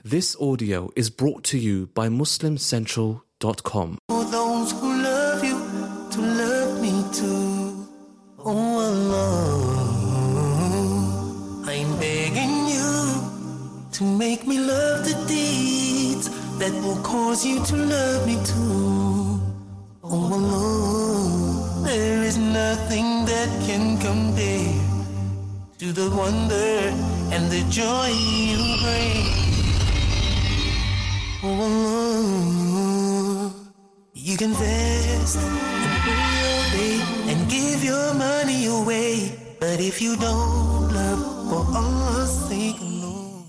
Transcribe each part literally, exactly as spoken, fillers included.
This audio is brought to you by Muslim Central dot com. For those who love you, to love me too. Oh Allah, I'm begging you to make me love the deeds that will cause you to love me too. Oh Allah, there is nothing that can compare to the wonder and the joy you bring. Oh Allah, you can fast and pray all day and give your money away, but if you don't love for Allah's sake alone.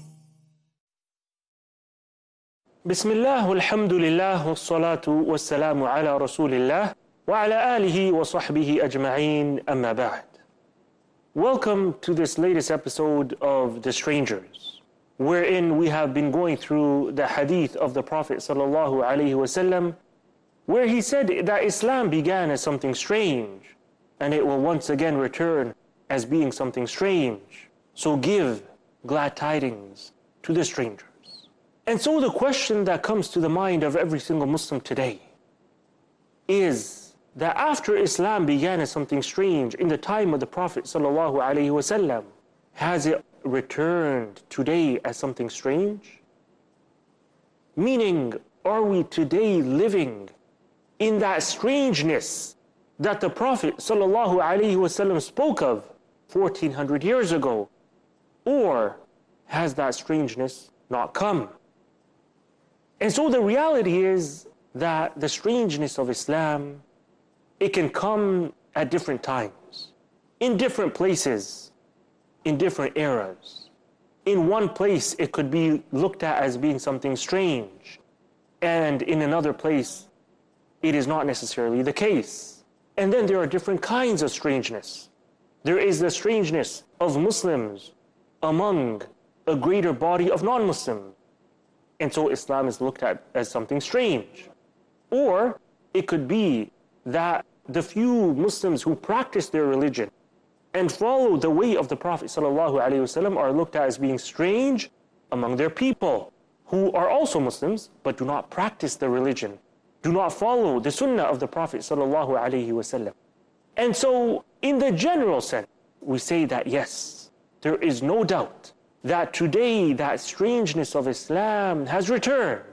Bismillah, walhamdulillah, wassalatu wassalamu ala rasulillah, wa ala alihi wa sahbihi ajma'een, amma ba'd. Welcome to this latest episode of The Strangers, wherein we have been going through the hadith of the Prophet sallallahu alaihi wasallam, where he said that Islam began as something strange, and it will once again return as being something strange. So give glad tidings to the strangers. And so the question that comes to the mind of every single Muslim today is that after Islam began as something strange in the time of the Prophet sallallahu alaihi wasallam, has it returned today as something strange? Meaning, are we today living in that strangeness that the Prophet sallallahu alaihi wasallam spoke of fourteen hundred years ago? Or has that strangeness not come? And so the reality is that the strangeness of Islam, it can come at different times, in different places, in different eras. In one place, it could be looked at as being something strange, and in another place, it is not necessarily the case. And then there are different kinds of strangeness. There is the strangeness of Muslims among a greater body of non-Muslims, and so Islam is looked at as something strange. Or it could be that the few Muslims who practice their religion and follow the way of the Prophet ﷺ are looked at as being strange among their people, who are also Muslims but do not practice the religion, do not follow the sunnah of the Prophet ﷺ. And so in the general sense, we say that yes, there is no doubt that today that strangeness of Islam has returned.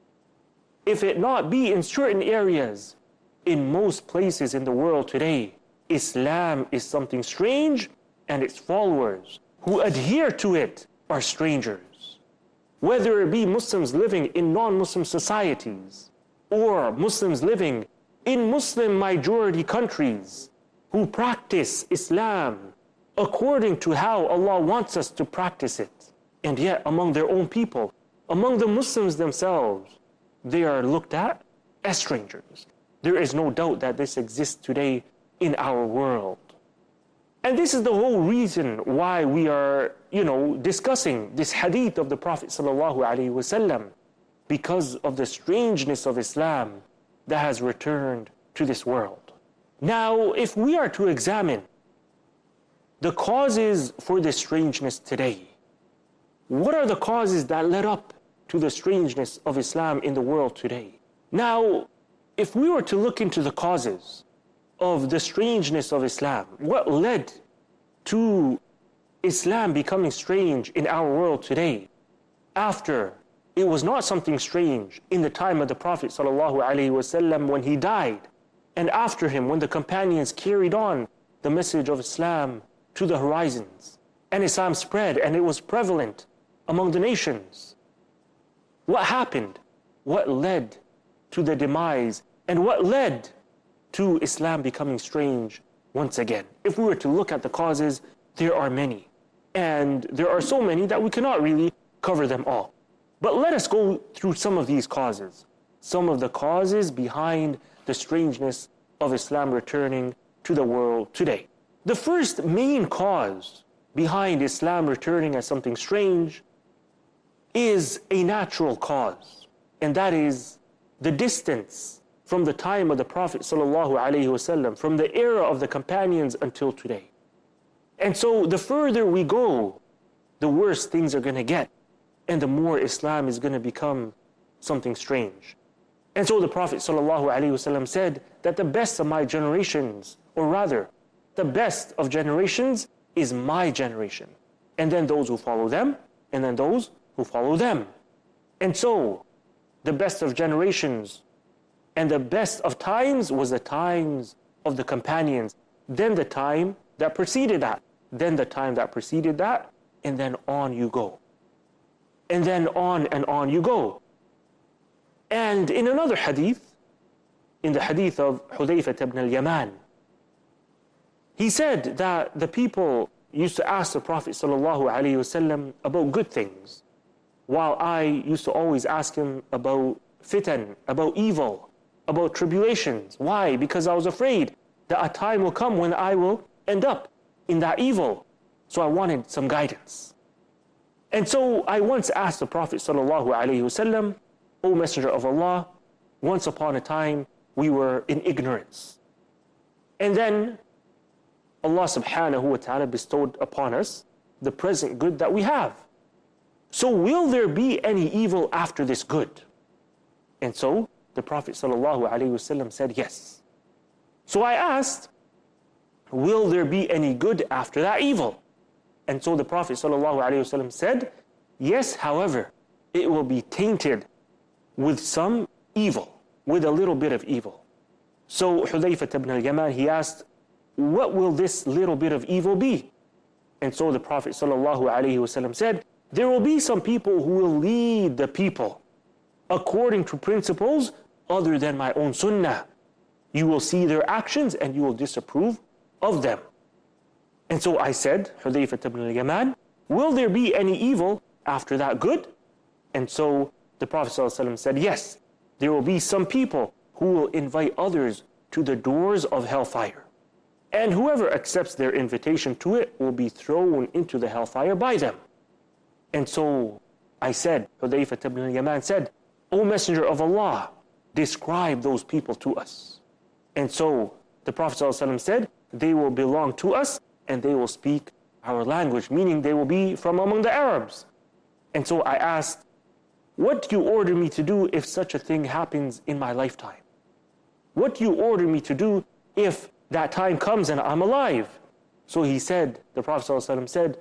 If it not be in certain areas, in most places in the world today, Islam is something strange, and its followers who adhere to it are strangers. Whether it be Muslims living in non-Muslim societies, or Muslims living in Muslim majority countries who practice Islam according to how Allah wants us to practice it, and yet among their own people, among the Muslims themselves, they are looked at as strangers. There is no doubt that this exists today in our world. And this is the whole reason why we are, you know, discussing this hadith of the Prophet sallallahu alaihi wasallam, because of the strangeness of Islam that has returned to this world. Now, if we are to examine the causes for this strangeness today, what are the causes that led up to the strangeness of Islam in the world today? Now, if we were to look into the causes of the strangeness of Islam, what led to Islam becoming strange in our world today, after it was not something strange in the time of the Prophet ﷺ when he died, and after him when the companions carried on the message of Islam to the horizons, and Islam spread and it was prevalent among the nations. What happened? What led to the demise, and what led to Islam becoming strange once again? If we were to look at the causes, there are many. And there are so many that we cannot really cover them all. But let us go through some of these causes, some of the causes behind the strangeness of Islam returning to the world today. The first main cause behind Islam returning as something strange is a natural cause, and that is the distance from the time of the Prophet ﷺ, from the era of the companions until today. And so the further we go, the worse things are going to get. and the more Islam is going to become something strange. And so the Prophet ﷺ said that the best of my generations, or rather, the best of generations is my generation. And then those who follow them, and then those who follow them. And so, the best of generations and the best of times was the times of the companions, then the time that preceded that, then the time that preceded that, and then on you go. And then on and on you go. And in another hadith, in the hadith of Hudayfah ibn al-Yaman, he said that the people used to ask the Prophet ﷺ about good things, while I used to always ask him about fitan, about evil, about tribulations. Why? Because I was afraid that a time will come when I will end up in that evil. So I wanted some guidance. And so I once asked the Prophet ﷺ, O Messenger of Allah, once upon a time we were in ignorance. And then Allah subhanahu wa ta'ala bestowed upon us the present good that we have. So will there be any evil after this good? And so the Prophet sallallahu alaihi wasallam said yes. So I asked, will there be any good after that evil? And so the Prophet sallallahu alaihi wasallam said, yes, however, it will be tainted with some evil, with a little bit of evil. So Hudayfah ibn al-Yaman, he asked, what will this little bit of evil be? And so the Prophet sallallahu alaihi wasallam said, there will be some people who will lead the people according to principles other than my own sunnah. You will see their actions and you will disapprove of them. And so I said, Hudayfah ibn al-Yaman, will there be any evil after that good? And so the Prophet ﷺ said, yes, there will be some people who will invite others to the doors of hellfire. And whoever accepts their invitation to it will be thrown into the hellfire by them. And so I said, Hudayfah ibn al-Yaman said, O Messenger of Allah, describe those people to us. And so the Prophet ﷺ said, they will belong to us and they will speak our language, meaning they will be from among the Arabs. And so I asked, what do you order me to do if such a thing happens in my lifetime? What do you order me to do if that time comes and I'm alive? So he said, the Prophet ﷺ said,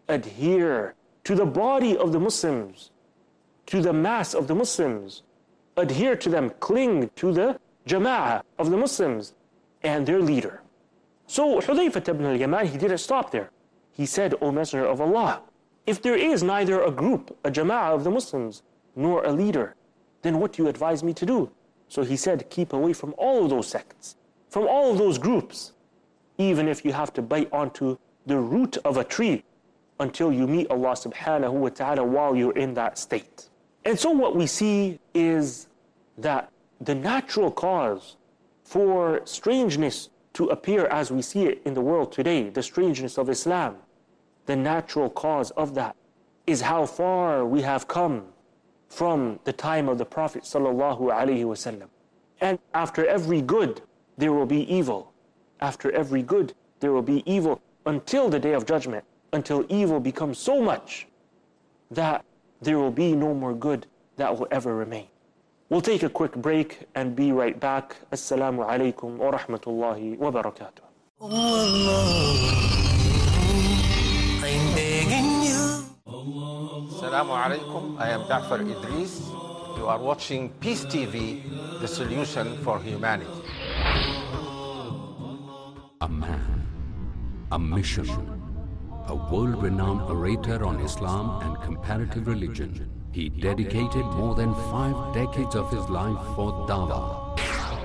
adhere to the body of the Muslims, to the mass of the Muslims. Adhere to them, cling to the jama'ah of the Muslims and their leader. So Hudayfah ibn al-Yaman, he didn't stop there. He said, O Messenger of Allah, if there is neither a group, a jama'ah of the Muslims, nor a leader, then what do you advise me to do? So he said, keep away from all of those sects, from all of those groups, even if you have to bite onto the root of a tree until you meet Allah subhanahu wa ta'ala while you're in that state. And so what we see is that the natural cause for strangeness to appear as we see it in the world today, the strangeness of Islam, the natural cause of that is how far we have come from the time of the Prophet sallallahu alaihi wasallam. And after every good, there will be evil. After every good, there will be evil until the Day of Judgment, until evil becomes so much that there will be no more good that will ever remain. We'll take a quick break and be right back. Assalamu alaikum wa rahmatullahi wa barakatuh. Oh Allah, I'm begging you. Assalamu alaikum. I am Ja'far Idris. You are watching Peace T V, the solution for humanity. A man, a mission, a world-renowned orator on Islam and comparative religion. He dedicated more than five decades of his life for dawah.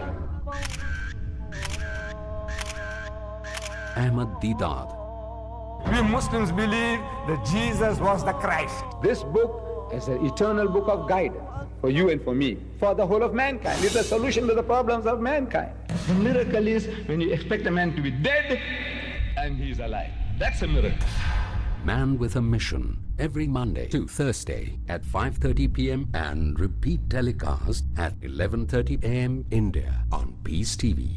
Ahmad Deedat. We Muslims believe that Jesus was the Christ. This book is an eternal book of guidance for you and for me, for the whole of mankind. It's a solution to the problems of mankind. The miracle is when you expect a man to be dead and he's alive. That's a miracle. Man with a Mission, every Monday to Thursday at five thirty p m and repeat telecast at eleven thirty a m India on Peace T V.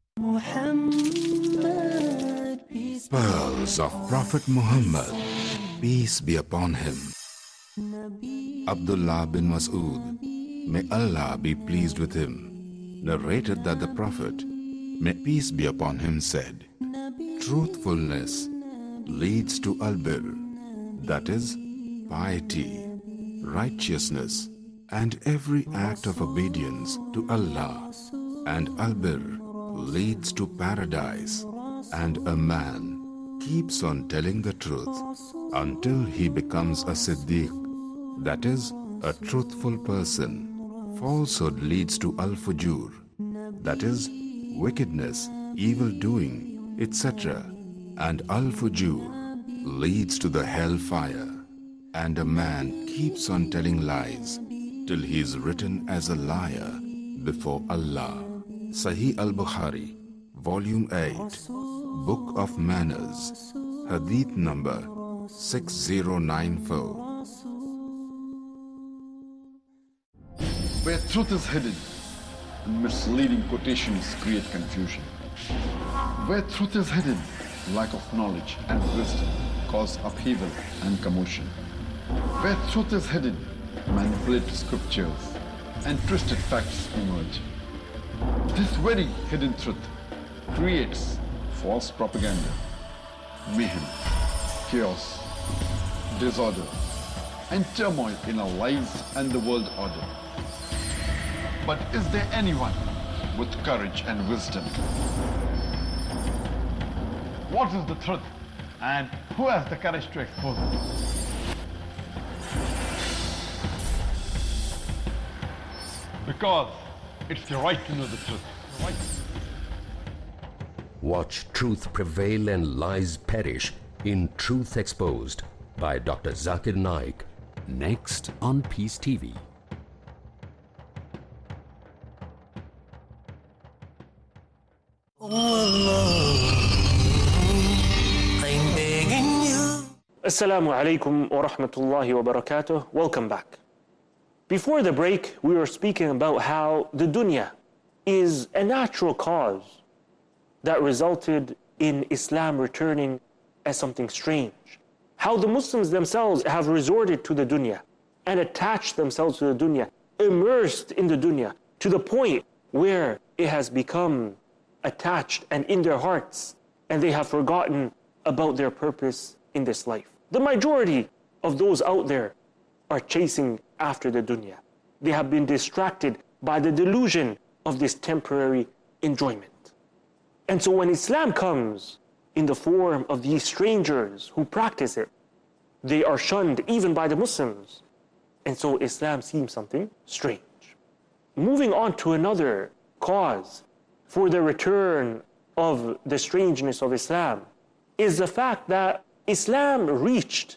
Pearls of Prophet Muhammad, peace be upon him. Abdullah bin Mas'ud, may Allah be pleased with him, narrated that the Prophet, may peace be upon him, said, truthfulness leads to albir, that is, piety, righteousness, and every act of obedience to Allah, and albir leads to paradise, and a man keeps on telling the truth until he becomes a siddiq, that is, a truthful person. Falsehood leads to al-fujur, that is, wickedness, evil doing, et cetera. And al-fujur leads to the hellfire, and a man keeps on telling lies till he is written as a liar before Allah. Sahih al-Bukhari, Volume eight, Book of Manners, Hadith number six zero nine four. Where truth is hidden, misleading quotations create confusion. Where truth is hidden, lack of knowledge and wisdom cause upheaval and commotion. Where truth is hidden, manipulated scriptures and twisted facts emerge. This very hidden truth creates false propaganda, mayhem, chaos, disorder, and turmoil in our lives and the world order. But is there anyone with courage and wisdom? What is the truth, and who has the courage to expose it? Because it's the right to know the truth. Right. Watch truth prevail and lies perish in Truth Exposed by Doctor Zakir Naik, next on Peace T V. Assalamu alaikum wa rahmatullahi wa barakatuh. Welcome back. Before the break, we were speaking about how the dunya is a natural cause that resulted in Islam returning as something strange. How the Muslims themselves have resorted to the dunya and attached themselves to the dunya, immersed in the dunya, to the point where it has become attached and in their hearts, and they have forgotten about their purpose in this life. The majority of those out there are chasing after the dunya. They have been distracted by the delusion of this temporary enjoyment. And so when Islam comes in the form of these strangers who practice it, they are shunned even by the Muslims. And so Islam seems something strange. Moving on to another cause for the return of the strangeness of Islam is the fact that Islam reached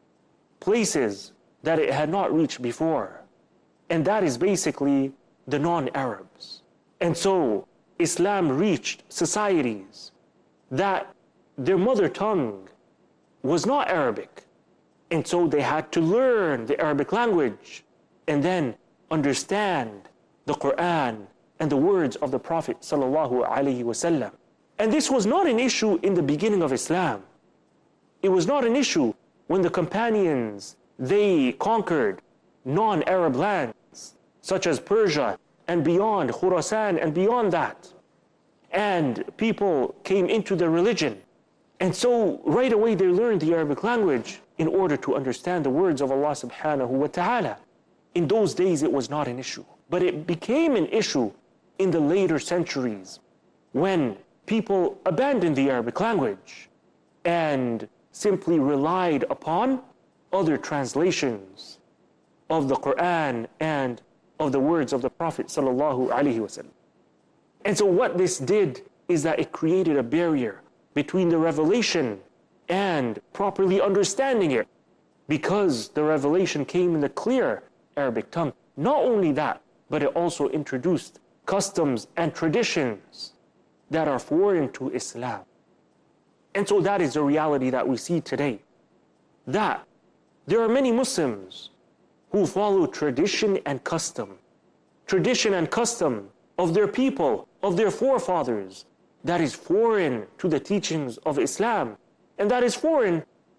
places that it had not reached before. And that is basically the non-Arabs. And so Islam reached societies that their mother tongue was not Arabic. And so they had to learn the Arabic language and then understand the Quran and the words of the Prophet sallallahu alaihi wasallam. And this was not an issue in the beginning of Islam. It was not an issue when the companions, they conquered non-Arab lands, such as Persia and beyond, Khurasan and beyond that. And people came into the religion. And so right away they learned the Arabic language in order to understand the words of Allah subhanahu wa ta'ala. In those days it was not an issue. But it became an issue in the later centuries when people abandoned the Arabic language and simply relied upon other translations of the Quran and of the words of the Prophet sallallahu alaihi wasallam. And so what this did is that it created a barrier between the revelation and properly understanding it, because the revelation came in the clear Arabic tongue. Not only that, but it also introduced customs and traditions that are foreign to Islam. And so that is the reality that we see today, that there are many Muslims who follow tradition and custom, tradition and custom of their people, of their forefathers, that is foreign to the teachings of Islam, and that is foreign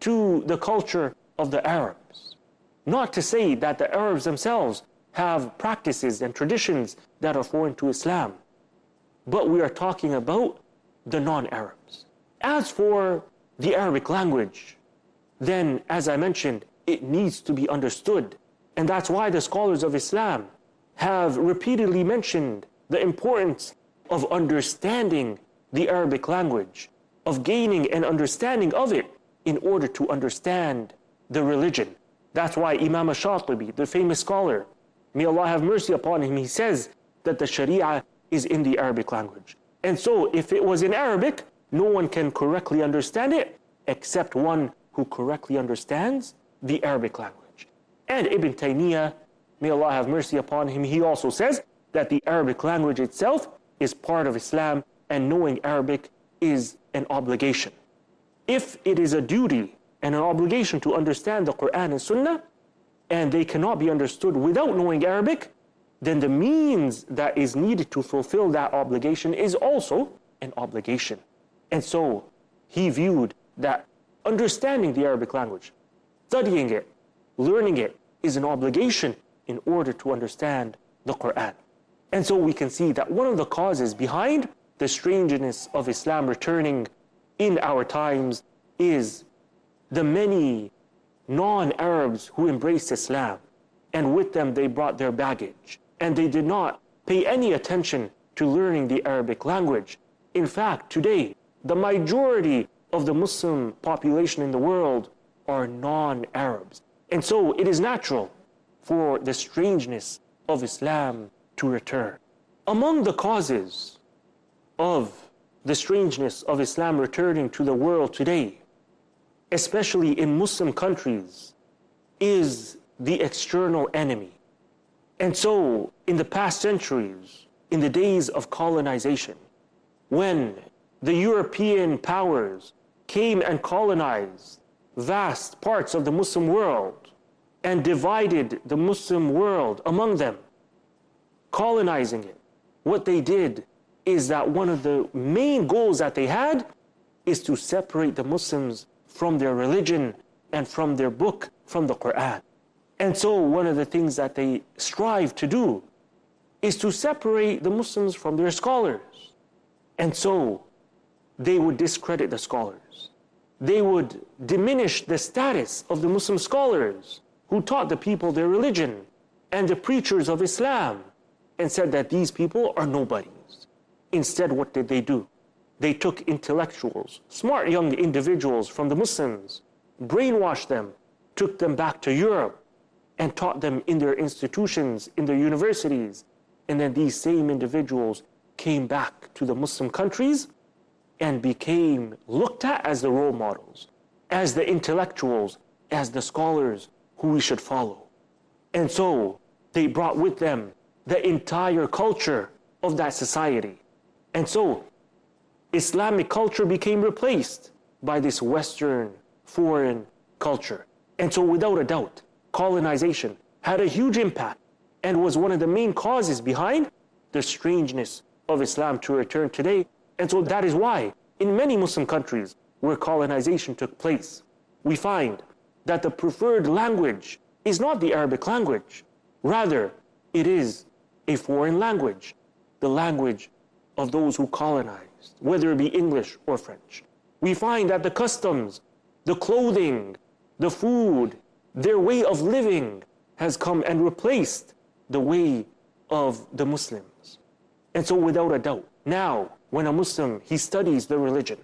to the culture of the Arabs. Not to say that the Arabs themselves have practices and traditions that are foreign to Islam, but we are talking about the non-Arabs. As for the Arabic language, then, as I mentioned, it needs to be understood. And that's why the scholars of Islam have repeatedly mentioned the importance of understanding the Arabic language, of gaining an understanding of it in order to understand the religion. That's why Imam Shatibi, the famous scholar, may Allah have mercy upon him, he says that the Sharia is in the Arabic language. And so if it was in Arabic, no one can correctly understand it except one who correctly understands the Arabic language. And Ibn Taymiyyah, may Allah have mercy upon him, he also says that the Arabic language itself is part of Islam, and knowing Arabic is an obligation. If it is a duty and an obligation to understand the Quran and Sunnah, and they cannot be understood without knowing Arabic, then the means that is needed to fulfill that obligation is also an obligation. And so he viewed that understanding the Arabic language, studying it, learning it, is an obligation in order to understand the Quran. And so we can see that one of the causes behind the strangeness of Islam returning in our times is the many non-Arabs who embraced Islam, and with them they brought their baggage, and they did not pay any attention to learning the Arabic language. In fact, today, the majority of the Muslim population in the world are non-Arabs. And so it is natural for the strangeness of Islam to return. Among the causes of the strangeness of Islam returning to the world today, especially in Muslim countries, is the external enemy. And so, in the past centuries, in the days of colonization, when the European powers came and colonized vast parts of the Muslim world and divided the Muslim world among them, colonizing it, what they did is that one of the main goals that they had is to separate the Muslims from their religion and from their book, from the Quran. And so one of the things that they strive to do is to separate the Muslims from their scholars. And so they would discredit the scholars. They would diminish the status of the Muslim scholars who taught the people their religion and the preachers of Islam, and said that these people are nobodies. Instead, what did they do? They took intellectuals, smart young individuals from the Muslims, brainwashed them, took them back to Europe, and taught them in their institutions, in their universities. And then these same individuals came back to the Muslim countries and became looked at as the role models, as the intellectuals, as the scholars who we should follow. And so they brought with them the entire culture of that society. And so Islamic culture became replaced by this Western foreign culture. And so without a doubt, colonization had a huge impact and was one of the main causes behind the strangeness of Islam to return today. And so that is why in many Muslim countries where colonization took place, we find that the preferred language is not the Arabic language. Rather, it is a foreign language, the language of those who colonized, whether it be English or French. We find that the customs, the clothing, the food, their way of living has come and replaced the way of the Muslims. And so without a doubt, now when a Muslim, he studies the religion,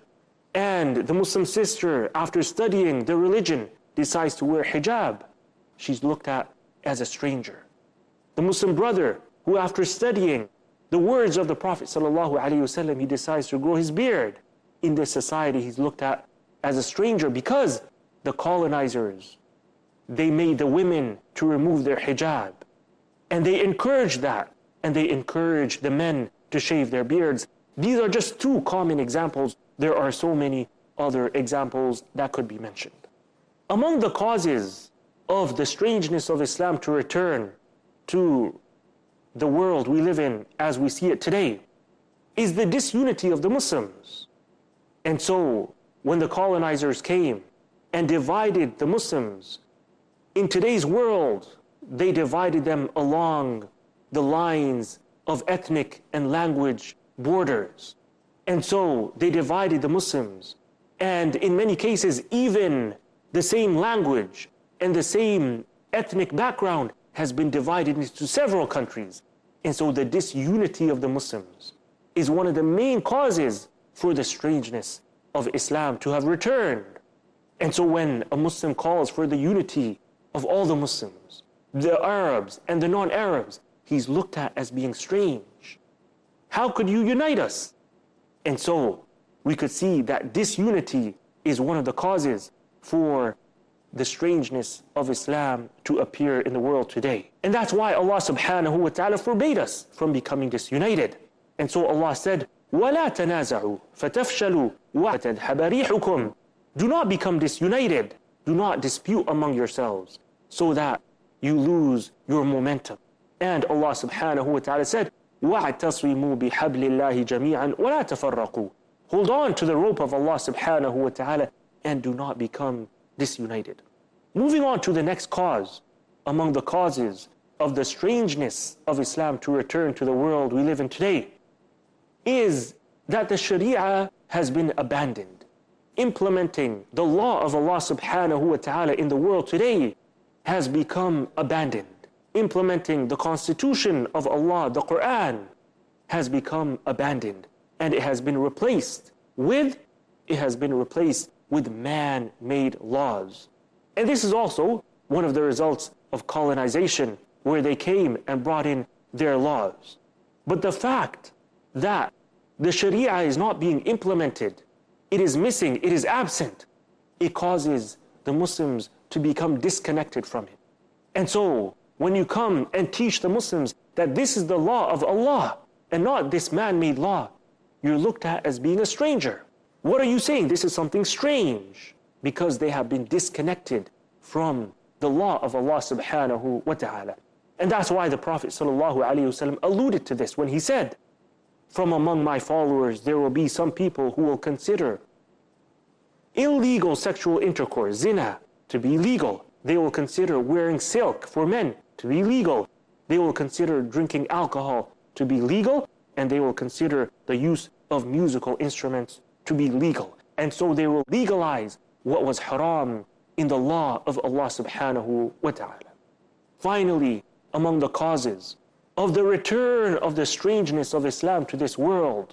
and the Muslim sister, after studying the religion, decides to wear hijab, she's looked at as a stranger. The Muslim brother, who after studying the words of the Prophet ﷺ, he decides to grow his beard, in this society he's looked at as a stranger because the colonizers, they made the women to remove their hijab. And they encouraged that, and they encouraged the men to shave their beards. These are just two common examples. There are so many other examples that could be mentioned. Among the causes of the strangeness of Islam to return to the world we live in as we see it today is the disunity of the Muslims. And so when the colonizers came and divided the Muslims. In today's world, they divided them along the lines of ethnic and language borders. And so they divided the Muslims. And in many cases, even the same language and the same ethnic background has been divided into several countries. And so the disunity of the Muslims is one of the main causes for the strangeness of Islam to have returned. And so when a Muslim calls for the unity of all the Muslims, the Arabs and the non-Arabs, he's looked at as being strange. How could you unite us? And so we could see that disunity is one of the causes for the strangeness of Islam to appear in the world today. And that's why Allah subhanahu wa ta'ala forbade us from becoming disunited. And so Allah said, وَلَا تَنَازَعُوا فَتَفْشَلُوا وَتَذْهَبَ رِيحُكُمْ. Do not become disunited. Do not dispute among yourselves so that you lose your momentum. And Allah subhanahu wa ta'ala said, وَاعْتَصِمُوا بِحَبْلِ اللَّهِ جَمِيعًا وَلَا تَفَرَّقُوا. Hold on to the rope of Allah subhanahu wa ta'ala and do not become disunited. Moving on to the next cause, among the causes of the strangeness of Islam to return to the world we live in today, is that the Sharia has been abandoned. Implementing the law of Allah subhanahu wa ta'ala in the world today has become abandoned. Implementing the constitution of Allah, the Quran, has become abandoned. And it has been replaced with, it has been replaced with man-made laws. And this is also one of the results of colonization, where they came and brought in their laws. But the fact that the Sharia is not being implemented, it is missing, it is absent, it causes the Muslims to become disconnected from it. And so, when you come and teach the Muslims that this is the law of Allah and not this man-made law, you're looked at as being a stranger. What are you saying? This is something strange, because they have been disconnected from the law of Allah subhanahu wa ta'ala. And that's why the Prophet sallallahu alaihi wasallam alluded to this when he said, from among my followers there will be some people who will consider illegal sexual intercourse, zina, to be legal. They will consider wearing silk for men to be legal. They will consider drinking alcohol to be legal, and they will consider the use of musical instruments to be legal. And so they will legalize what was haram in the law of Allah subhanahu wa ta'ala. Finally, among the causes of the return of the strangeness of Islam to this world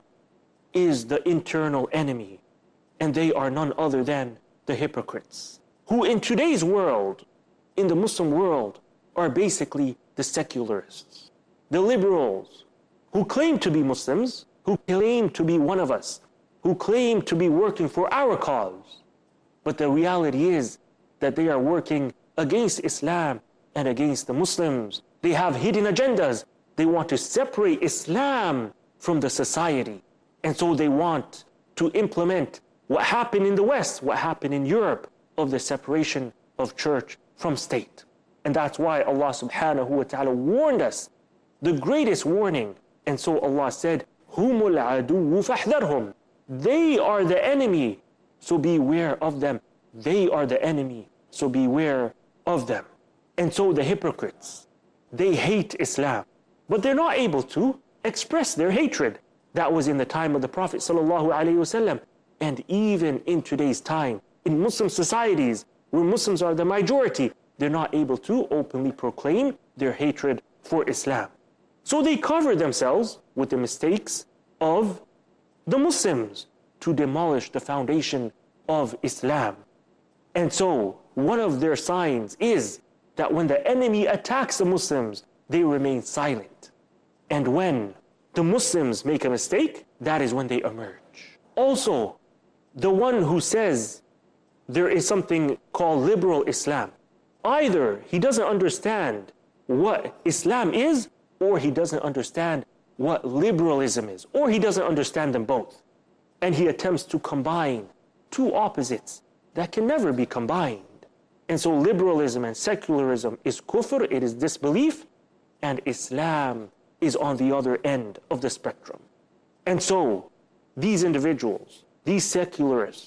is the internal enemy. And they are none other than the hypocrites, who in today's world, in the Muslim world, are basically the secularists, the liberals, who claim to be Muslims, who claim to be one of us, who claim to be working for our cause. But the reality is that they are working against Islam and against the Muslims. They have hidden agendas. They want to separate Islam from the society. And so they want to implement what happened in the West, what happened in Europe, of the separation of church from state. And that's why Allah subhanahu wa ta'ala warned us, the greatest warning. And so Allah said, هُمُ الْعَدُوُّ فَاحْذَرْهُمْ. They are the enemy, so beware of them. They are the enemy, so beware of them. And so the hypocrites, they hate Islam, but they're not able to express their hatred. That was in the time of the Prophet sallallahu alaihi wasallam, and even in today's time, in Muslim societies where Muslims are the majority, they're not able to openly proclaim their hatred for Islam. So they cover themselves with the mistakes of the Muslims to demolish the foundation of Islam. And so one of their signs is that when the enemy attacks the Muslims, they remain silent. And when the Muslims make a mistake, that is when they emerge. Also, the one who says there is something called liberal Islam, either he doesn't understand what Islam is, or he doesn't understand what liberalism is, or he doesn't understand them both. And he attempts to combine two opposites that can never be combined. And so liberalism and secularism is kufr, it is disbelief, and Islam is on the other end of the spectrum. And so these individuals, these secularists,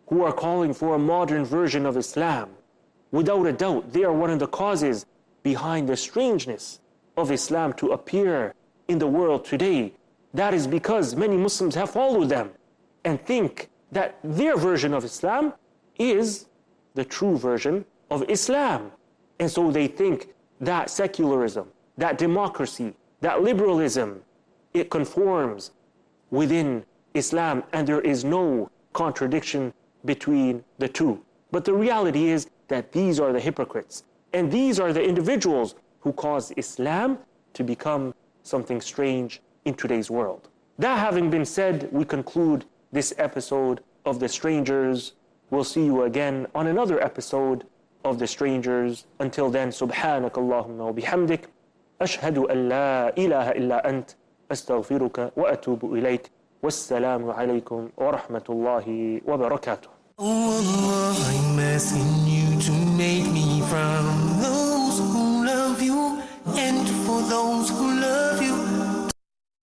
who are calling for a modern version of Islam, without a doubt, they are one of the causes behind the strangeness of Islam to appear in the world today. That is because many Muslims have followed them and think that their version of Islam is the true version of Islam. And so they think that secularism, that democracy, that liberalism, it conforms within Islam, and there is no contradiction between the two. But the reality is that these are the hypocrites, and these are the individuals who cause Islam to become something strange in today's world. That having been said, we conclude this episode of The Strangers. We'll see you again on another episode of The Strangers. Until then, subhanak Allahumma wa bihamdik, ashhadu an la ilaha illa ant, astaghfiruka wa atubu ilayk. Wassalamu alaykum wa rahmatullahi wa barakatuh. Oh Allah, I'm asking you to make me from those who love you and for those who love